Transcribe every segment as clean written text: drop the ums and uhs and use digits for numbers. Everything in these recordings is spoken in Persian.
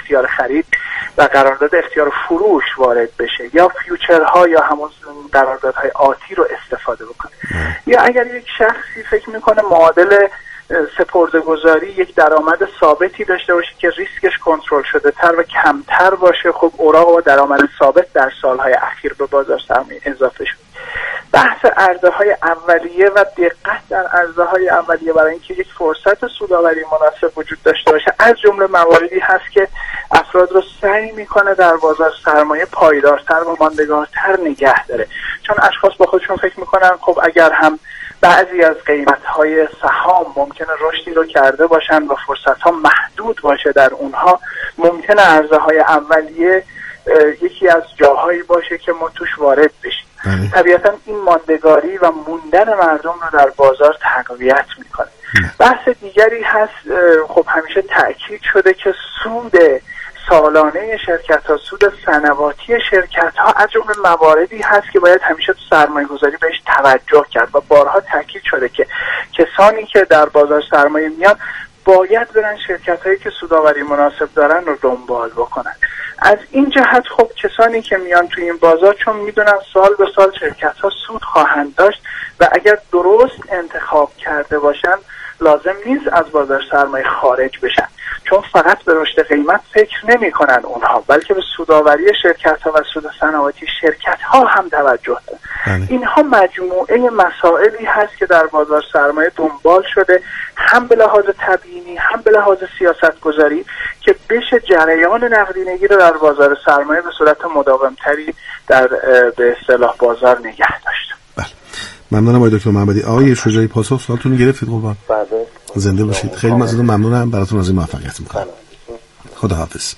اختیار خرید و قرارداد اختیار فروش وارد بشه، یا فیوچرها یا همون قراردادهای آتی رو استفاده بکنه. یا اگر یک شخصی فکر میکنه معادل سپرده‌گذاری یک درآمد ثابتی داشته باشه که ریسکش کنترل شده تر و کمتر باشه، خب اوراق با درآمد ثابت در سالهای اخیر به بازار سرمایه اضافه شد. بحث عرضه‌های اولیه و دقت در عرضه‌های اولیه برای اینکه یک فرصت سودآوری مناسب وجود داشته باشه از جمله مواردی هست که افراد رو سعی میکنه در بازار سرمایه پایدارتر و ماندگارتر نگه داره، چون اشخاص با خودشون فکر میکنن خب اگر هم بعضی از قیمت‌های سهام ممکنه رشدی رو کرده باشن و فرصت‌ها محدود باشه در اونها، ممکنه عرضه‌های اولیه یکی از جاهایی باشه که ما توش وارد بشیم. طبیعتا این ماندگاری و موندن مردم رو در بازار تقویت میکنه. بحث دیگری هست، خب همیشه تأکید شده که سود سالانه شرکت‌ها، سود سنواتی شرکت‌ها از جمله مواردی هست که باید همیشه تو سرمایه‌گذاری بهش توجه کرد و بارها تاکید شده که کسانی که در بازار سرمایه میان باید برن شرکت‌هایی که سودآوری مناسب دارن رو دنبال بکنن. از این جهت خب کسانی که میان تو این بازار چون میدونن سال به سال شرکت‌ها سود خواهند داشت و اگر درست انتخاب کرده باشن لازم نیست از بازار سرمایه خارج بشن، چون فقط به رشد قیمت فکر نمی کنن اونها، بلکه به سودآوری شرکت‌ها و سود صنعتی شرکت‌ها هم توجه دارن. اینها مجموعه مسائلی هست که در بازار سرمایه دنبال شده، هم به لحاظ تبیینی هم به لحاظ سیاست‌گذاری، که بشه جریان نقدینگی رو در بازار سرمایه به صورت مداوم‌تری در به اصطلاح بازار نگه داشت. ممنونم آقای دکتر محمدی. آقای شجاعی پاسخ سوالتون رو گرفتید قربان؟ بله. زنده باشید. خیلی ممنونم، براتون از این موفقیت می‌کنم. خداحافظ.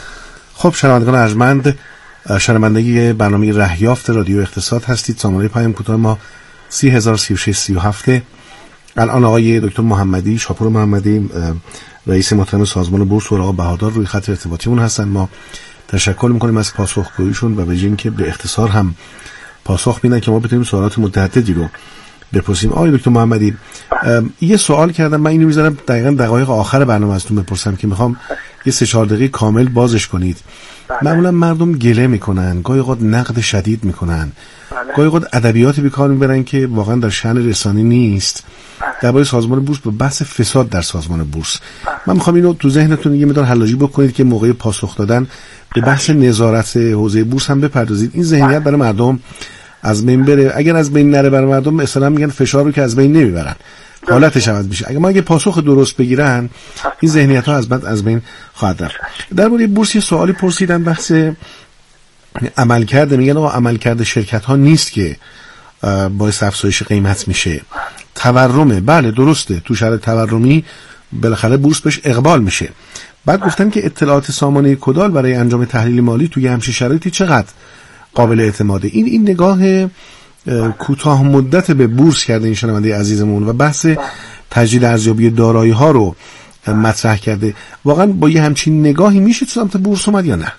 خب شنوندگان ارجمند، شنوندگی برنامه رهیافت رادیو اقتصاد هستید. سامانه پیام کوتاه ما 303637. الان آقای دکتر محمدی، شاپور محمدی، رئیس محترم سازمان بورس و اوراق بهادار روی خط ارتباطیمون هستن. ما تشکر می‌کنیم از پاسخگوییشون و به اینکه به اختصار هم پاسخ میدن که ما بتونیم سوالات متعددی رو بپرسیم. آقای دکتر محمدی، یه سوال کردم، من اینو میذارم دقیقاً دقایق آخر برنامه ازتون بپرسم که میخوام یه 3-4 دقیقه کامل بازش کنید. معمولا مردم گله میکنن، گاهی اوقات نقد شدید میکنن، گاهی اوقات ادبیاتی به کار میبرن که واقعا در شأن رسانی نیست درباره سازمان بورس، به بحث فساد در سازمان بورس. من میخوام اینو تو ذهنتون یه مقدار حلاجی بکنید که موقع پاسخ دادن به بحث نظارت حوزه بورس هم بپردازید. این ذهنیت برای مردم از بین بره. اگر از بین نره برای مردم مثلا میگن فشار رو که از بین نمیبرن، حالتش عوض میشه. اگه پاسخ درست بگیرن این ذهنیت ها از بین خواهد رفت. درباره بورس یه سوالی پرسیدن، بحث عملکرد. میگن آقا عملکرد شرکت ها نیست که باعث افزایش قیمت میشه، تورمه. بله درسته، تو شرایط تورمی بالاخره بورس بهش اقبال میشه. بعد گفتن که اطلاعات سامانه کدال برای انجام تحلیل مالی توی همچین شرایطی چقدر قابل اعتماده. این نگاه کوتاه مدت به بورس کرده این شنونده عزیزمون و بحث تجدید ارزیابی دارایی ها رو مطرح کرده. واقعا با یه همچین نگاهی میشه تو سمت بورس اومد یا نه؟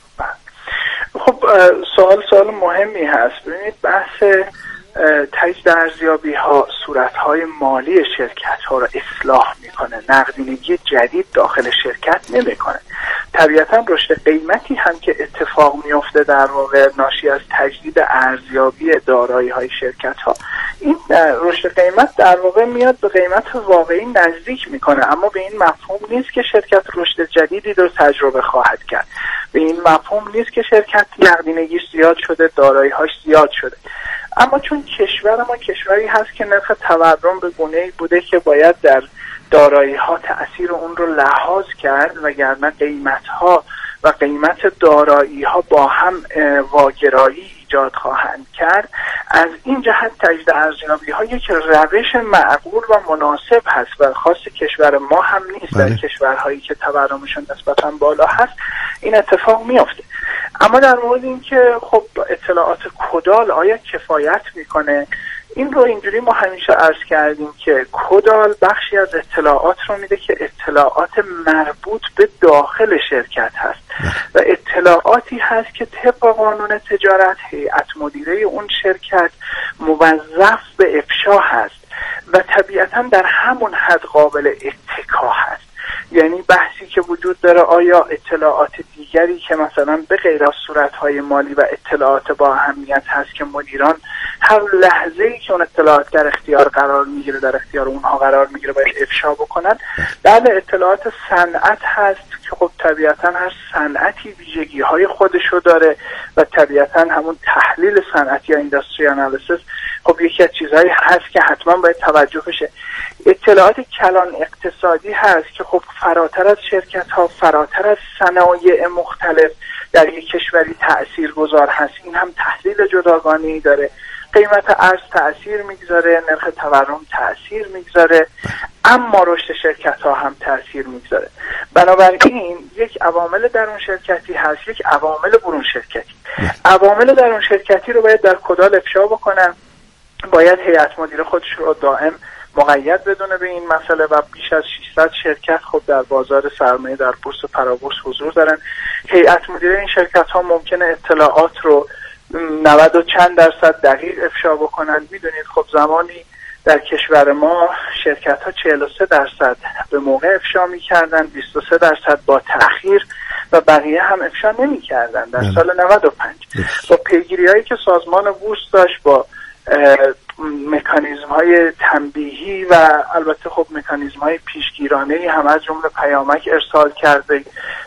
خب سوال مهمی هست. ببینید بحث تجدید ارزیابی ها صورت‌های مالی شرکت ها را اصلاح میکنه، نقدینگی جدید داخل شرکت نمیکنه. طبیعتا رشد قیمتی هم که اتفاق میفته در واقع ناشی از تجدید ارزیابی دارایی های شرکت ها، این رشد قیمت در واقع میاد به قیمت واقعی نزدیک میکنه، اما به این مفهوم نیست که شرکت رشد جدیدی رو تجربه خواهد کرد. به این مفهوم نیست که شرکت نقدینگیش زیاد شده، دارایی هاش زیاد شده. اما چون کشور ما کشوری هست که نرخ تورم به گونه‌ای بوده که باید در دارایی ها تأثیر اون رو لحاظ کرد، وگرنه قیمت ها و قیمت دارایی ها با هم واگرایی ایجاد خواهند کرد. از این جهت تجدید ارزیابی ها یک روش معقول و مناسب هست و خاص کشور ما هم نیست. در کشورهایی که تورمشون نسبتاً بالا هست این اتفاق میفته. اما در مورد این که خب اطلاعات کدال آیا کفایت میکنه، این رو اینجوری ما همیشه عرض کردیم که کدال بخشی از اطلاعات رو میده که اطلاعات مربوط به داخل شرکت هست و اطلاعاتی هست که طبق قانون تجارت هیئت مدیره اون شرکت موظف به افشا هست و طبیعتا در همون حد قابل اتکا هست. یعنی بحثی که وجود داره آیا اطلاعات دیگری که مثلا به غیر از صورتهای مالی و اطلاعات با اهمیت هست که مدیران هر لحظه‌ای که اون اطلاعات در اختیار قرار میگیره در اختیار اونها قرار میگیره باید افشا بکنن. بله اطلاعات صنعت هست که خب طبیعتا هر صنعتی ویژگی‌های خودشو داره و طبیعتا همون تحلیل صنعتی یا اینداستری آنالیسیس خب یکی از چیزهایی هست که حتما باید توجه بشه. اطلاعات کلان اقتصادی هست که خب فراتر از شرکت‌ها، فراتر از صنایع مختلف در یک کشوری تأثیرگذار هست. این هم تحلیل جداگانه‌ای داره. قیمت ارز تأثیر میگذاره، نرخ تورم تأثیر میگذاره، اما رشد شرکت‌ها هم تأثیر میگذاره. بنابراین یک عوامل درون شرکتی هست، یک عوامل برون شرکتی. عوامل درون شرکتی رو باید در کدال افشا بکنن. باید هیئت مدیره خودش رو دائم مقید بدونه به این مسئله و بیش از 600 شرکت خب در بازار سرمایه در بورس و پرابورس حضور دارن. هیئت مدیره این شرکت ها ممکنه اطلاعات رو 90 و چند درصد دقیق افشا بکنن. میدونید خب زمانی در کشور ما شرکت ها 43 درصد به موقع افشا میکردن، 23 درصد با تأخیر و بقیه هم افشا نمیکردن در سال 95. با پیگیری هایی که سازمان بورس داشت، با مکانیزم های تنبیهی و البته خب مکانیزم های پیشگیرانه‌ای هم از جمله پیامک ارسال کرده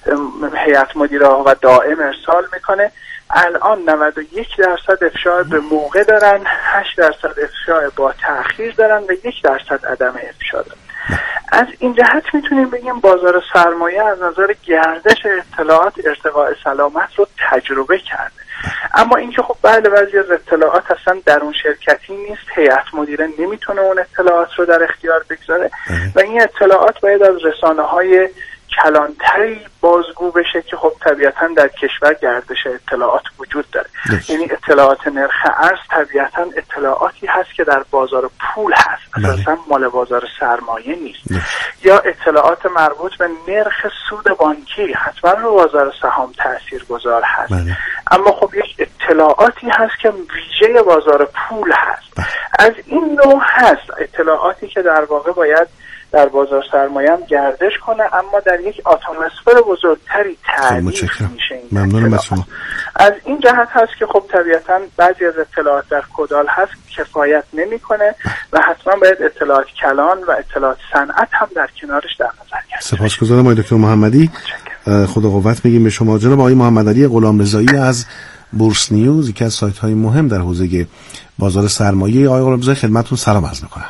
هیئت مدیره و دائم ارسال میکنه. الان 91 درصد افشا به موقع دارن، 8 درصد افشا با تأخیر دارن و 1 درصد عدم افشا دارن. از این جهت میتونیم بگیم بازار سرمایه از نظر گردش اطلاعات ارتقاء سلامت رو تجربه کرده. اما اینکه خب بله بعضی از اطلاعات اصلا درون شرکتی نیست، هیئت مدیره نمیتونه اون اطلاعات رو در اختیار بگذاره و این اطلاعات باید از رسانه‌های کلانتری بازگو بشه که خب طبیعتا در کشور گردش اطلاعات وجود داره. یعنی اطلاعات نرخ ارز طبیعتا اطلاعاتی هست که در بازار پول هست، اساسا مال بازار سرمایه نیست. یا اطلاعات مربوط به نرخ سود بانکی حتما رو بازار سهام تاثیرگذار هست. اما خب یک اطلاعاتی هست که ویژه بازار پول هست. از این نوع هست اطلاعاتی که در واقع باید در بازار سرمایه هم گردش کنه، اما در یک اتمسفر بزرگتری تعریف میشه. ممنونم از شما. از این جهت هست که خب طبیعتا بعضی از اطلاعات در کدال هست کفایت نمیکنه و حتما باید اطلاعات کلان و اطلاعات صنعت هم در کنارش در نظر گرفت. سپاسگزارم آقای دکتر محمدی. خدا قوت میگیم به شما. جناب آقای محمدعلی غلامرضایی از بورس نیوز، یکی از سایت های مهم در حوزه بازار سرمایه. آقای غلامرضایی خدمتتون سلام عرض میکنم.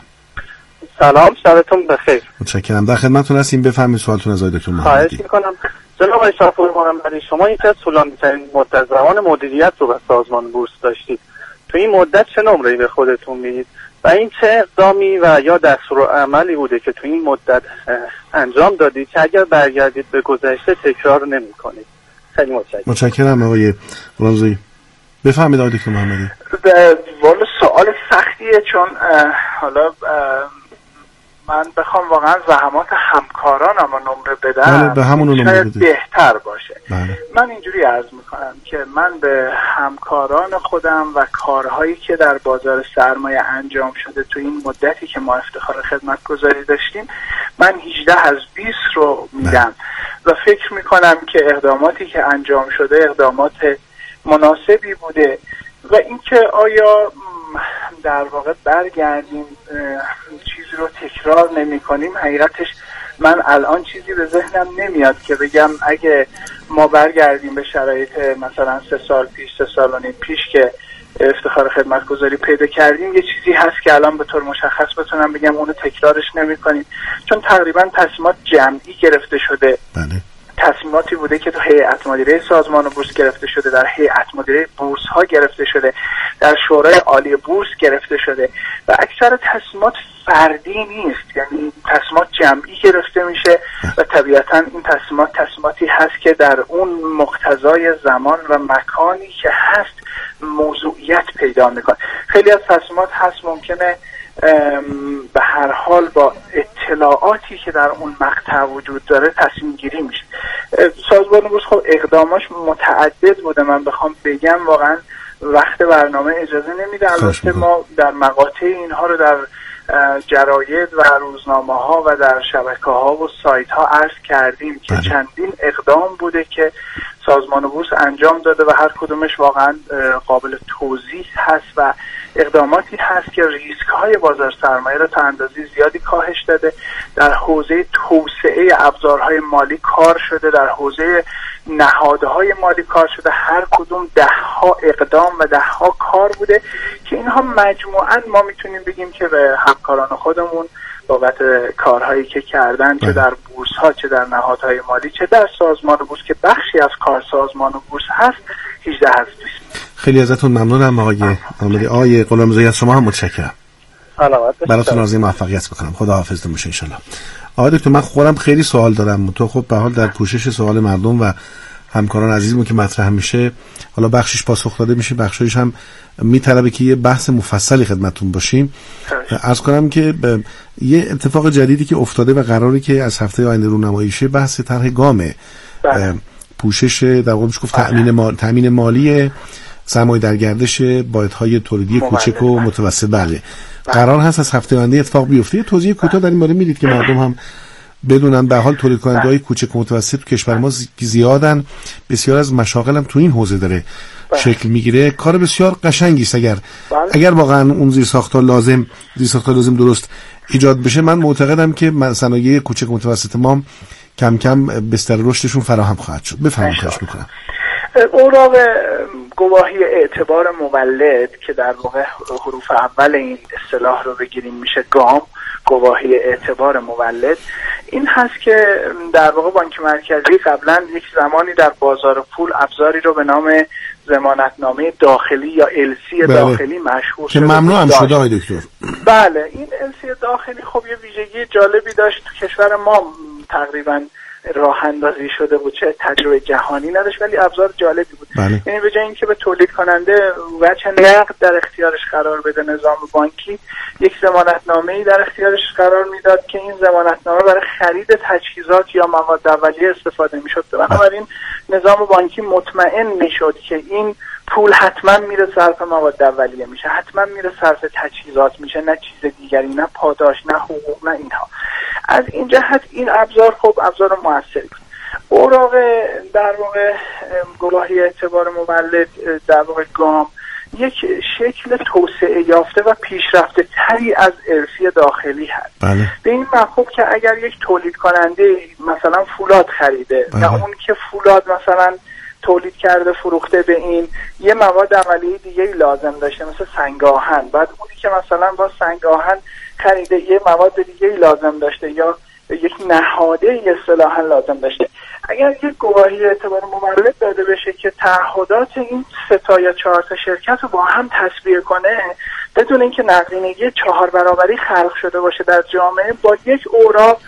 سلام، شبتون بخیر. متشکرم. در خدمتتون هستیم، بفرمایید سوالتون از آقای دکتر محمدی. خواهش میکنم. جناب آقای شاپور محمدی، شما یکی از طولانی‌ترین مدت زمان مدیریت رو به سازمان بورس داشتید. تو این مدت چه نمره‌ای به خودتون میدید و این چه اقدامی و یا دستورالعملی بوده که تو این مدت انجام دادید که اگر برگردید به گذشته تکرار نمی‌کنید؟ خیلی متشکرم. متشکرم آقای غلامرضایی. بفرمایید آقای دکتر محمدی. والا سوال سختیه، چون حالا من بخوام واقعا زحمات همکارانم رو نمره بدم به همون نمره بدید بهتر باشه. بله. من اینجوری عرض میکنم که من به همکاران خودم و کارهایی که در بازار سرمایه انجام شده تو این مدتی که ما افتخار خدمت گذاری داشتیم، من 18 از 20 رو میدم و فکر میکنم که اقداماتی که انجام شده اقدامات مناسبی بوده و اینکه آیا در واقع برگردیم چیزی رو تکرار نمی کنیم، حقیقتش من الان چیزی به ذهنم نمیاد که بگم اگه ما برگردیم به شرایط مثلا 3 سال پیش، 3 سال و نیم پیش که افتخار خدمت گذاری پیدا کردیم، یه چیزی هست که الان به طور مشخص بتونم بگم اونو تکرارش نمی کنیم، چون تقریبا تصمیمات جمعی گرفته شده. بله. تصمیماتی بوده که تو هیئت مدیره سازمان بورس گرفته شده، در هیئت مدیره بورس ها گرفته شده، در شورای عالی بورس گرفته شده و اکثر تصمیمات فردی نیست، یعنی تصمیمات جمعی گرفته میشه و طبیعتا این تصمیماتی هست که در اون مقتضای زمان و مکانی که هست موضوعیت پیدا میکنه. خیلی از تصمیمات هست ممکنه به هر حال با اطلاعاتی که در اون مقطع وجود داره تصمیم گیری میشه. سازمان بورس خب اقداماش متعدد بوده، من بخوام بگم واقعا وقت برنامه اجازه نمیده. البته ما در مقاطع اینها رو در جراید و روزنامه ها و در شبکه ها و سایت ها عرض کردیم که چندین اقدام بوده که سازمان بورس انجام داده و هر کدومش واقعا قابل توضیح هست و اقداماتی هست که ریسک های بازار سرمایه را تا اندازه زیادی کاهش داده. در حوزه توسعه ابزارهای مالی کار شده، در حوزه نهادهای مالی کار شده، هر کدوم 10 ها اقدام و 10 ها کار بوده که اینها مجموعاً ما میتونیم بگیم که به همکاران خودمون بابت کارهایی که کردن چه در بورس ها چه در نهادهای مالی چه در سازمان بورس که بخشی از کار سازمان بورس هست 18 هست. خیلی ازتون ممنونم آقای نامداری. آقای غلامرضایی از شما هم متشکرم. براتون آرزوی موفقیت میکنم. خدا حافظتون باشه ان شاء الله. آقای دکتر من خودم خیلی سوال دارم، تو خب به حال در پوشش سوال مردم و همکاران عزیزمون که مطرح میشه حالا بخشش پاسخ داده میشه، بخشش هم میطلبه که یه بحث مفصلی خدمتتون باشیم. عرض کنم که یه اتفاق جدیدی که افتاده و قراره که از هفته آینده رونمایی شه بحث طرح گام پوشش در واقع میشه گفت تامین مالی سرمایه در گردش واحدهای تولیدی کوچک و متوسط. بله قرار هست از هفته آینده اتفاق بیفته. یه توضیح کوتاه در این باره میدید که مردم هم بدونن. به حال تولید کننده‌های کوچک و متوسط تو کشور ما زیادن، بسیار از مشاغل هم تو این حوزه داره شکل میگیره. کار بسیار قشنگی است اگر واقعا اون زیرساخت‌ها لازم درست ایجاد بشه. من معتقدم که صنایع کوچک و متوسط ما کم کم بستر رشدشون فراهم خواهد شد. بفرمایید. خواهش می‌کنم. اوراق گواهی اعتبار مولد که در واقع حروف اول این اصطلاح رو بگیریم میشه گام، گواهی اعتبار مولد، این هست که در واقع بانک مرکزی قبلا یک زمانی در بازار پول ابزاری رو به نام ضمانتنامه داخلی یا السی داخلی مشهور که ممنوع هم شده آقای دکتر. بله این السی داخلی خب یه ویژگی جالبی داشت، تو کشور ما تقریبا راه اندازی شده بود، چه تجربه جهانی نداشت ولی ابزار جالبی بود. یعنی به جای اینکه به تولید کننده وجه نقد در اختیارش قرار بده نظام بانکی، یک ضمانتنامه‌ای در اختیارش قرار میداد که این ضمانتنامه برای خرید تجهیزات یا مواد اولیه استفاده میشد. بنابراین نظام بانکی مطمئن میشد که این پول حتما میره صرف مواد اولیه میشه، حتما میره صرف تجهیزات میشه، نه چیز دیگری، نه پاداش، نه حقوق، نه اینها. از این جهت این ابزار خب ابزار موثری بود. اوراق در واقع گواهی اعتبار مولد در واقع گام یک شکل توسعه یافته و پیشرفته تری از ارثی داخلی هست. به این مفهوم که اگر یک تولید کننده مثلا فولاد خریده یا اون که فولاد مثلا تولید کرده فروخته به این یه مواد اولیه دیگه لازم داشته مثل سنگ آهن، بعد اونی که مثلا با سنگ آهن خریده یه مواد دیگه لازم داشته یا یک نهاده اصطلاحاً لازم داشته، اگر یک گواهی اعتبار مولد داده بشه که تعهدات این 3 تا یا 4 تا شرکت رو با هم تسویه کنه بدون اینکه نقدینگی 4 برابری خلق شده باشه در جامعه، با یک اوراق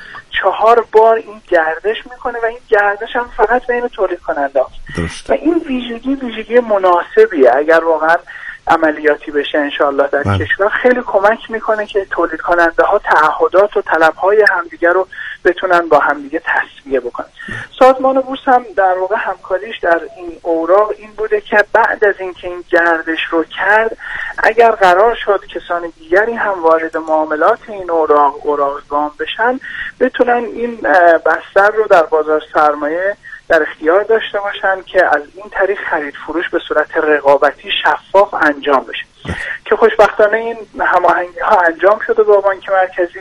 4 بار این گردش میکنه و این گردش هم فقط بین تولید کننده است و این ویژگی مناسبیه. اگر واقعا عملیاتی بشه انشاءالله در کشور خیلی کمک میکنه که تولید کننده ها تعهدات و طلب های همدیگه رو بتونن با همدیگه تسویه بکنن. سازمان بورس هم در واقع همکاریش در این اوراق این بوده که بعد از اینکه این گردش رو کرد، اگر قرار شد کسان دیگری هم وارد معاملات این اوراق گام بشن، بتونن این بستر رو در بازار سرمایه در اختیار داشته باشن که از این طریق خرید فروش به صورت رقابتی شفاف انجام بشه که خوشبختانه این هماهنگی ها انجام شده با بانک مرکزی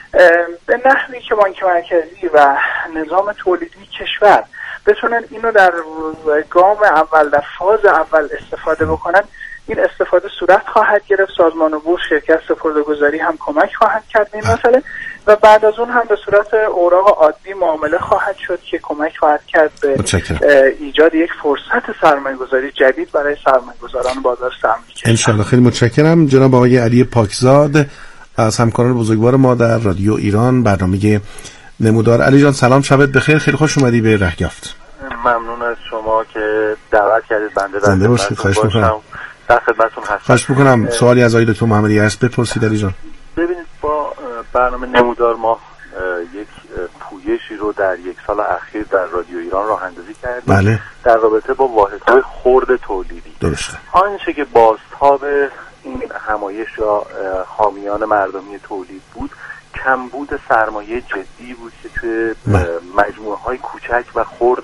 به نحوی که بانک مرکزی و نظام تولیدی کشور بتونن اینو در گام اول در فاز اول استفاده بکنن. این استفاده صورت خواهد گرفت، سازمان بورس شرکت سپرده‌گذاری هم کمک خواهد کرد به این مسئله و بعد از اون هم به صورت اوراق عادی معامله خواهد شد که کمک خواهد کرد به ایجاد یک فرصت سرمایه‌گذاری جدید برای سرمایه‌گذاران بازار سرمایه. انشالله. خیلی متشکرم جناب آقای علی پاکزاد از همکاران بزرگوار ما در رادیو ایران برنامه نمودار. علی جان سلام، شبت بخیر، خیلی خوش اومدی به رهیافت. ممنون از شما که دعوت کردید بنده زنده باشید. خواهش می‌کنم. در خدمتتون هستم. خواهش می‌کنم. سوالی از آقای دکتر محمدی هست بپرسید علی جان. ببینید با برنامه نمودار ما یک پویشی رو در 1 سال اخیر در رادیو ایران راه اندازی کردیم. بله. در رابطه با واحدهای خرد تولیدی. درسته. آنچه که بازتاب این همایش یا حامیان مردمی تولید بود، کمبود سرمایه جدی بود که توی مجموعه های کوچک و خرد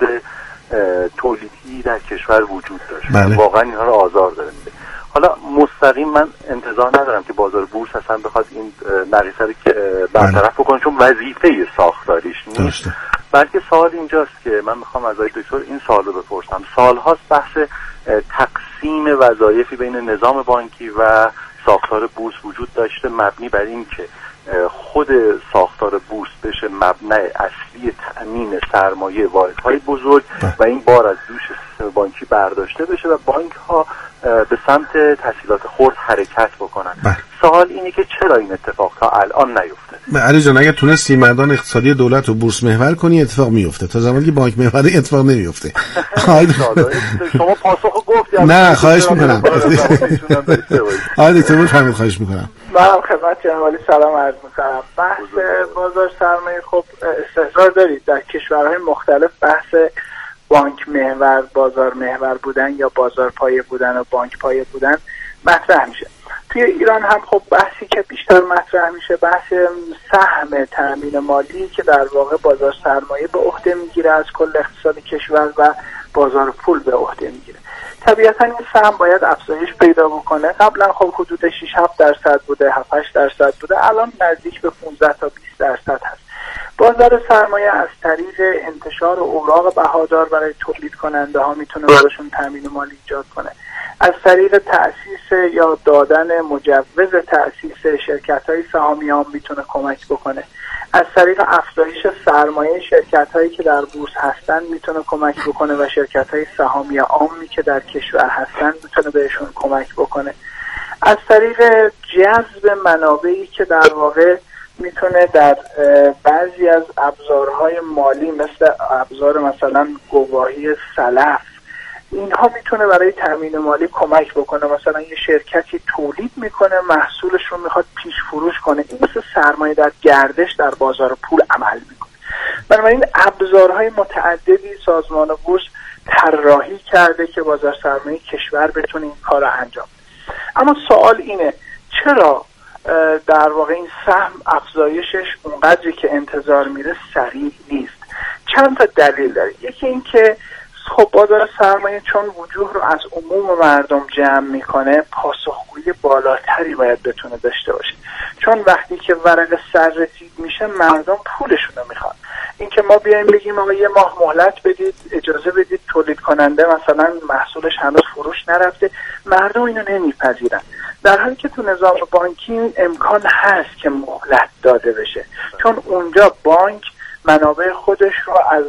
تولیدی در کشور وجود داشت. واقعا اینها رو آزار داره میده. حالا مستقیم من انتظار ندارم که بازار بورس اصلا بخواد این نقیصه رو برطرف بکنه، چون وظیفه ساختاریش نیست. بلکه سوال اینجاست که من میخوام از آقای دکتر این سوال رو بپرسم. سالهاست بحث تقسیم وظایفی بین نظام بانکی و ساختار بورس وجود داشته، مبنی بر این که خود ساختار بورس بشه مبنای اصلی تأمین سرمایه واحدهای بزرگ و این بار از دوش سیستم بانکی برداشته بشه و بانک ها به سمت تسهیلات خرد حرکت بکنن. سوال اینه که چرا این اتفاق تا الان نیفتاده؟ علی جان، اگر تونستی مردان اقتصادی دولت رو بورس محور کنی اتفاق میفته، تا زمانی که بانک محوری اتفاق نمیفته. شما پاسخو گفتی. نه خواهش میکنم. آقای دکتر بفرمایید. خواهش میکنم. من خدمت جناب عالی سلام عرض میکنم. بحث بازار سرمایه خب استحضار دارید در کشورهای مختلف بحث بانک محور، بازار محور بودن یا بازار پایه بودن و بانک پایه بودن مطرح میشه. توی ایران هم خب بحثی که بیشتر مطرح میشه بحث سهم تأمین مالی که در واقع بازار سرمایه به عهده میگیره از کل اقتصاد کشور و بازار پول به عهده میگیره. طبیعتا این سهم باید افزایش پیدا بکنه. قبلا خب حدود 6-7% بوده، 7-8% بوده، الان نزدیک به 15 تا 20% هست. بازار سرمایه از طریق انتشار اوراق بهادار برای تولید کننده ها میتونه براشون تامین مالی ایجاد کنه. از طریق تأسیس یا دادن مجوز تأسیس شرکت‌های سهامی عام میتونه کمک بکنه. از طریق افزایش سرمایه شرکت‌هایی که در بورس هستن میتونه کمک بکنه و شرکت‌های سهامی عامی که در کشور هستن میتونه بهشون کمک بکنه. از طریق جذب منابعی که در واقع میتونه در بعضی از ابزارهای مالی مثل ابزار مثلا گواهی سلف، اینها میتونه برای تامین مالی کمک بکنه. مثلا یه شرکتی تولید میکنه، محصولش رو میخواد پیش فروش کنه، این مثل سرمایه در گردش در بازار پول عمل میکنه. بنابراین ابزارهای متعددی سازمان بورس طراحی کرده که بازار سرمایه کشور بتونه این کار رو انجام بده. اما سوال اینه چرا در واقع این سهم افزایشش اونقدری که انتظار میره سریع نیست؟ چند تا دلیل داره. یکی این که خب بازار سرمایه چون وجوه رو از عموم مردم جمع میکنه، پاسخگویی بالاتری باید بتونه داشته باشه. چون وقتی که ورق سررسید میشه مردم پولشون رو میخوان. این که ما بیایم بگیم آقا یه ماه مهلت بدید، اجازه بدید تولید کننده مثلا محصولش هنوز فروش نرفته، مردم اینو نمیپذیرن. در حالی که تو نظام بانکی امکان هست که مهلت داده بشه، چون اونجا بانک منابع خودش رو از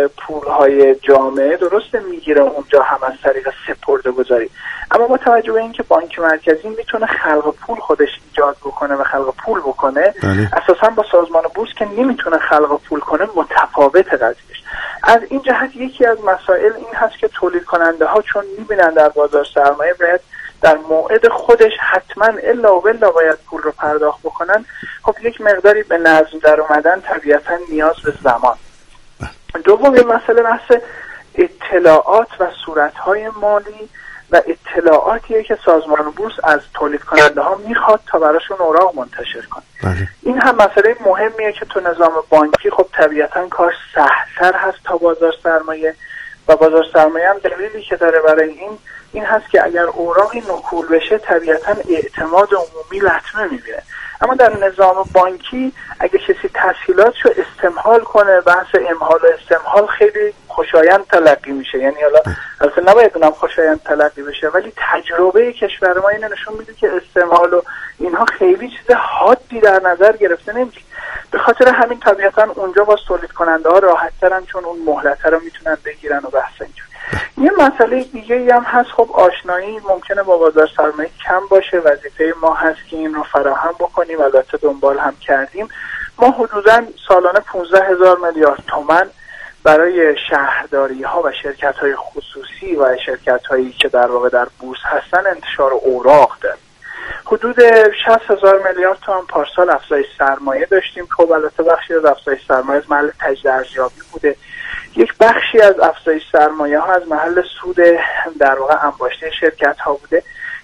پولهای جامعه درسته میگیره، اونجا هم از طریق سپرده گذاری. اما با توجه به اینکه بانک مرکزی میتونه خلق پول خودش ایجاد بکنه و خلق پول بکنه، اساسا با سازمان بورس که نمیتونه خلق پول کنه متفاوت قضیهش. از این جهت یکی از مسائل این هست که تولید کننده ها چون میبینن در بازار سرمایه باید در موعد خودش حتما الا و بلا باید پول رو پرداخت بکنن، خب یک مقداری به نظم در اومدن طبیعتا نیاز به زمان. دومین مسئله بحث اطلاعات و صورتهای مالی و اطلاعاتیه که سازمان بورس از تولید کننده ها میخواد تا براشون اوراق منتشر کنه. این هم مسئله مهمیه که تو نظام بانکی خب طبیعتا کار سهل‌تر هست تا بازار سرمایه، و بازار سرمایه هم دلیلی که داره برای این هست که اگر اوراقی نکول بشه طبیعتا اعتماد عمومی لطمه میبینه. اما در نظام بانکی اگه کسی تسهیلاتشو استمهال کنه، بحث امهال و استمهال خیلی خوشایند تلقی میشه. یعنی حالا البته نباید اونم خوشایند تلقی بشه، ولی تجربه کشور ما اینو نشون میده که استمهال و اینها خیلی چیز حادی در نظر گرفته نمیشه. به خاطر همین طبیعتا اونجا با تولید کننده ها راحت ترن، چون اون مهلت رو میتونن بگیرن و بحث اینجور. یه مسئله دیگه هم هست، خب آشنایی ممکنه با بازار سرمایه کم باشه، وظیفه ما هست که این رو فراهم بکنیم، البته دنبال هم کردیم. ما حدوداً سالانه 15,000 میلیارد تومان برای شهرداری ها و شرکت های خصوصی و شرکت هایی که در واقع در بورس هستن انتشار اوراق داریم. حدود 60,000 میلیارد تومان پارسال افزایش سرمایه داشتیم. خب البته بخشی از افزایش سرمایه از محل تجدید ارزیابی بوده، یک بخشی از افزایش سرمایه ها از محل سود در واقع انباشته شرکت ها بوده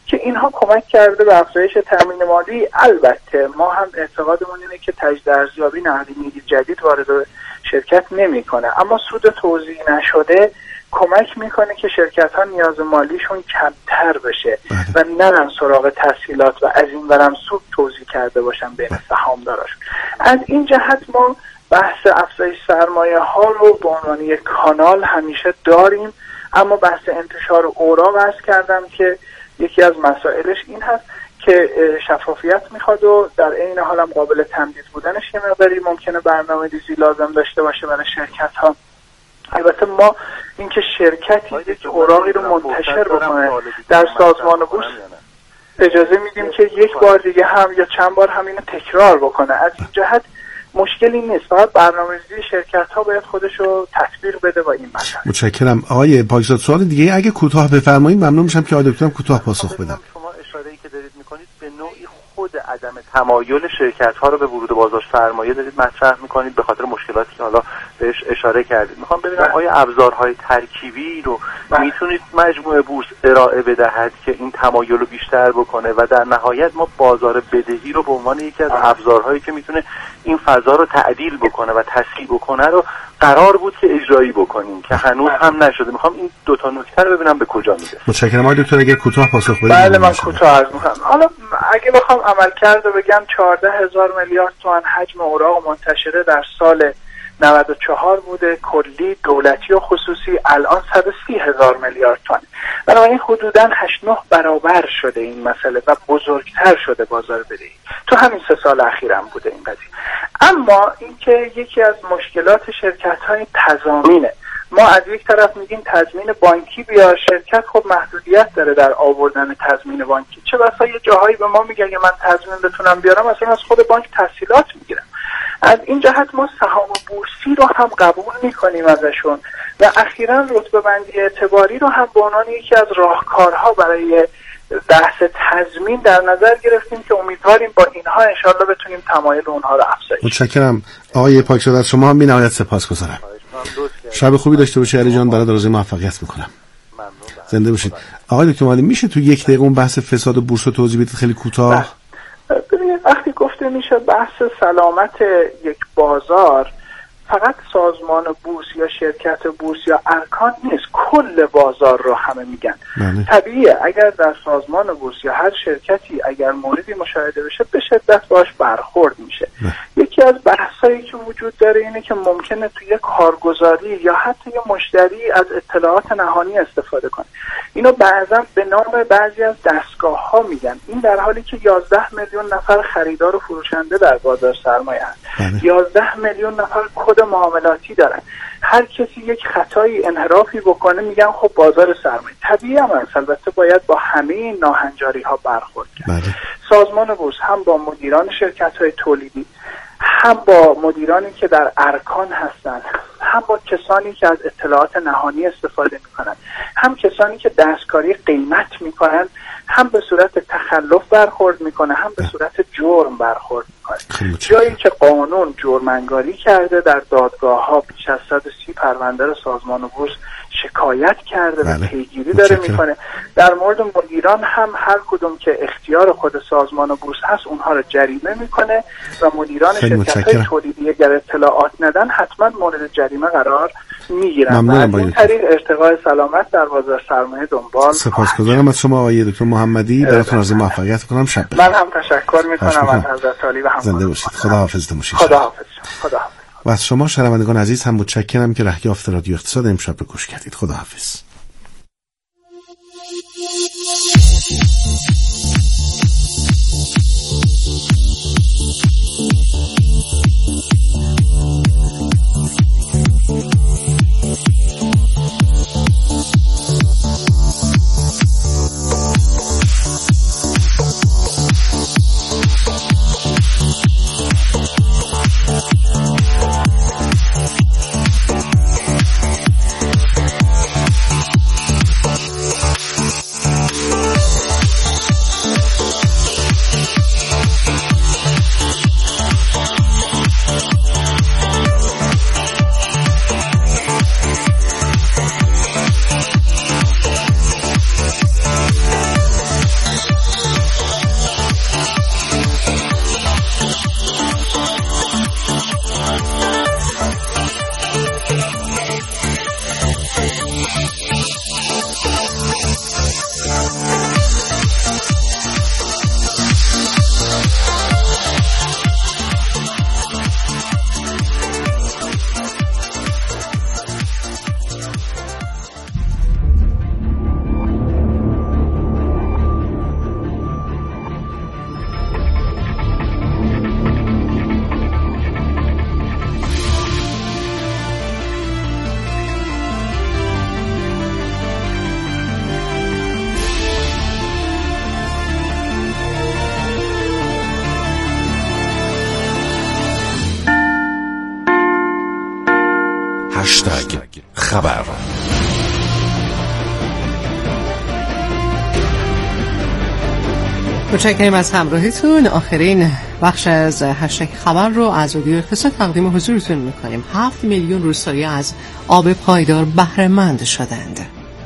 که اینها کمک کرده به افزایش تامین مالی. البته ما هم اعتقادمون اینه که تجدید ارزیابی نقدینگی جدید وارد شرکت نمیکنه، اما سود توزیع نشده کمک میکنه که شرکت ها نیاز مالیشون کمتر بشه و نرن سراغ تسهیلات و از این ورم سود توزیع کرده باشن بین سهامداراشون. از این جهت ما بحث افزایش سرمایه ها رو به عنوان یک کانال همیشه داریم، اما بحث انتشار اوراق عرض کردم که یکی از مسائلش این هست که شفافیت میخواد و در عین حال هم قابل تمدید بودنش یه مقداری ممکنه برنامه‌ریزی لازم داشته باشه برای شرکت ها. البته ما اینکه شرکتی یک اوراقی رو منتشر بکنه در سازمان بورس اجازه میدیم که یک بار دیگه هم یا چند بار هم اینو تکرار بکنه. از این جهت مشکلی نیست، فقط برنامه‌ریزی شرکت ها باید خودش رو تطبیق بده با این مسئله. متشکرم. آقای پاکزاد سوال دیگه اگه کوتاه بفرمایید ممنون میشم که آقای دکترم کوتاه پاسخ بدم. شما اشاره‌ای که دارید میکنید به نوعی خود عدم تمایل شرکت ها رو به ورود بازار سرمایه دارید مطرح میکنید به خاطر مشکلاتی که حالا بهش اشاره کردید. میخوام ببینم آیا ابزارهای ترکیبی رو میتونید مجموعه بورس ارائه بدهد که این تمایل رو بیشتر بکنه و در نهایت ما بازار بدهی رو به عنوان یکی از ابزارهایی که میتونه این فضا رو تعدیل بکنه و تسهیل بکنه رو قرار بود که اجرایی بکنیم که هنوز هم نشده. میخوام این دو تا نکته رو ببینم به کجا میره. متشکرم. آقای دکتر اگه کوتاه پاسخ بدید. بله من کوتاه عرض میکنم. حالا اگه بخوام عملکرد رو بگم 14,000 میلیارد تومان حجم اوراق منتشره در سال 94 بوده، کلی دولتی و خصوصی، الان 130,000 میلیارد تومان. بنابراین حدوداً 8-9 برابر شده این مسئله و بزرگتر شده بازار بدهی. تو همین 3 سال اخیرم بوده این قضیه. اما اینکه یکی از مشکلات شرکت‌های تضامینه. ما از یک طرف میگیم تضمین بانکی بیار، شرکت خب محدودیت داره در آوردن تضمین بانکی. چه بسا یه جاهایی به ما میگه اگه من تضمین بتونم بیارم اصلا از خود بانک تسهیلات میگیرم. از این جهت ما سهام بورسی رو هم قبول میکنیم ازشون و اخیراً رتبه بندی اعتباری رو هم به عنوان یکی از راهکارها برای بحث تضمین در نظر گرفتیم که امیدواریم با اینها انشالله بتونیم تمایل اونها رو افزایش. متشکرم. آقای پاکزاد از شما هم بی‌نهایت سپاسگزارم. شب خوبی داشته باشید علی جان، برای آرزوی موفقیت میکنم. زنده باشید. آقای دکتر مالی میشه تو یک دقیقه اون بحث فساد بورس رو توضیح بدید خیلی کوتاه؟ ببینید وقتی گفته میشه بحث سلامت یک بازار فقط سازمان بورس یا شرکت بورس یا ارکان نیست، کل بازار رو همه میگن. طبیعیه اگر در سازمان بورس یا هر شرکتی اگر موردی مشاهده بشه به شدت باش برخورد میشه. یکی از بحثایی که وجود داره اینه که ممکنه توی کارگزاری یا حتی یه مشتری از اطلاعات نهانی استفاده کنه. اینو بعضا به نام بعضی از دستگاه ها میگن. این در حالی که 11 میلیون نفر خریدار و فروشنده در بازار سرمایه هست. 11 میلیون نفر کد معاملاتی دارن. هر کسی یک خطایی انحرافی بکنه میگن خب بازار سرمایه. طبیعی هم البته باید با همه این ناهنجاری ها برخورد کرد. سازمان بورس هم با مدیران شرکت های تولیدی، هم با مدیرانی که در ارکان هستند، هم با کسانی که از اطلاعات نهانی استفاده میکنن، هم کسانی که دستکاری قیمت میکنن، هم به صورت تخلف برخورد میکنه، هم به صورت جرم برخورد میکنه. جایی که قانون جرم‌انگاری کرده در دادگاه ها بیش از 130 پرونده رو سازمان بورس شکایت کرده و پیگیری داره میکنه. در مورد مدیران هم هر کدوم که اختیار خود سازمان بورس هست اونها رو جریمه میکنه و مدیران شرکت‌های تولیدی اگر اطلاعات ندن حتما مورد جریمه قرار میگیرن. از این طریق ارتقاء سلامت در بازار سرمایه دنبال. سپاسگزارم از شما آقای دکتر محمدی. براتون آرزوی موفقیت کنم. شب بخیر. من هم تشکر میکنم از حضرت عالی و همکاران. زنده باشید. خداحافظ باشید. خداحافظ. و از شما شنوندگان عزیز هم متشکرم که رهیافت رادیو اقتصاد امشب رو گوش کردید. خداحافظ. خبر. متشکرم از همراهیتون. آخرین بخش از هشتگ خبر رو از رادیو اقتصاد تقدیم حضورتون میکنیم. 7 میلیون روستایی از آب پایدار بهره مند شدند.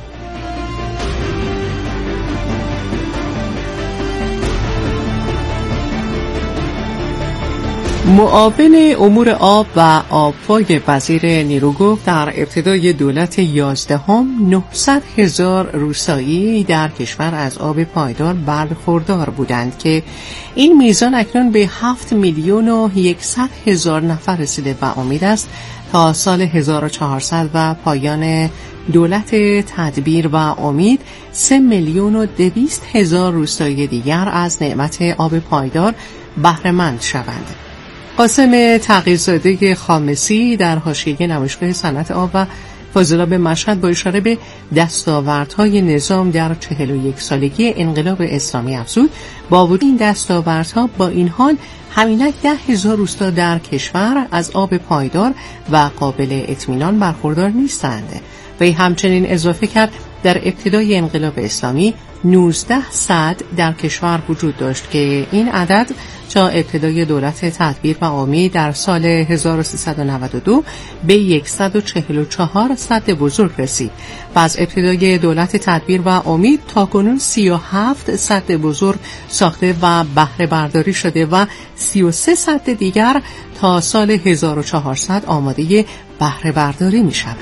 معاون امور آب و آبپای وزیر نیرو گفت در ابتدای دولت 11 900,000 روستایی در کشور از آب پایدار برخوردار بودند که این میزان اکنون به 7,100,000 نفر رسیده و امید است تا سال 1400 و پایان دولت تدبیر و امید 3,200,000 روستایی دیگر از نعمت آب پایدار بهره مند شوند. قاسم تغییرزاده خامسی در حاشیه نمایشگاه صنعت آب و فاضلاب مشهد با اشاره به دستاوردهای نظام در 41 سالگی انقلاب اسلامی افزود با وجود این دستاوردها با این حال همینک 10,000 روستا در کشور از آب پایدار و قابل اطمینان برخوردار نیستند. وی همچنین اضافه کرد در ابتدای انقلاب اسلامی 19 سد در کشور وجود داشت که این عدد تا ابتدای دولت تدبیر و امید در سال 1392 به 144 سد بزرگ رسید و از ابتدای دولت تدبیر و امید تا کنون 37 سد بزرگ ساخته و بهره برداری شده و 33 سد دیگر تا سال 1400 آماده بهره برداری می شود.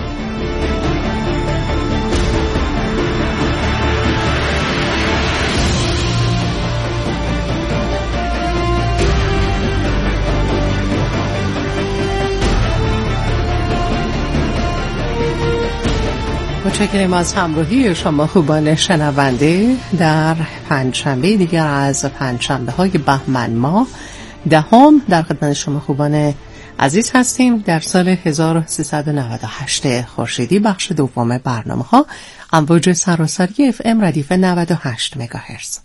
متشکرم از همراهی شما خوبان شنونده. در پنجشنبه دیگر از پنجشنبه‌های بهمن ماه 10 در خدمت شما خوبان عزیز هستیم. در سال 1398 خورشیدی بخش دوم برنامه‌ها امواج سراسری FM ردیف 98 مگاهرتز.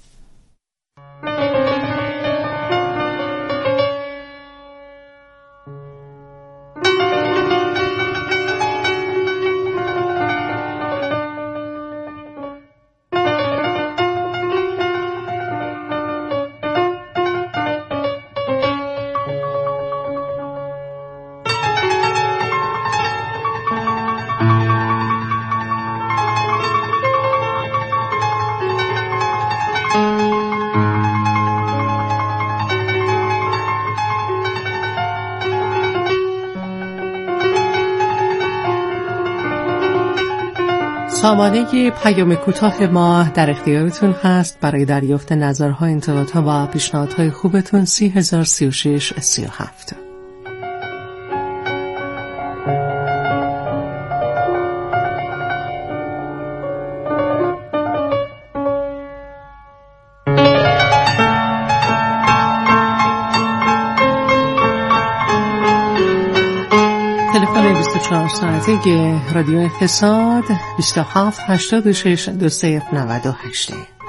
سامانه پیام کوتاه ما در اختیارتون هست برای دریافت نظرها، انتقادها و پیشنهادهای خوبتون. 3036 37. تلفن 24 ساعته رادیو اقتصاد 27 86 20 98.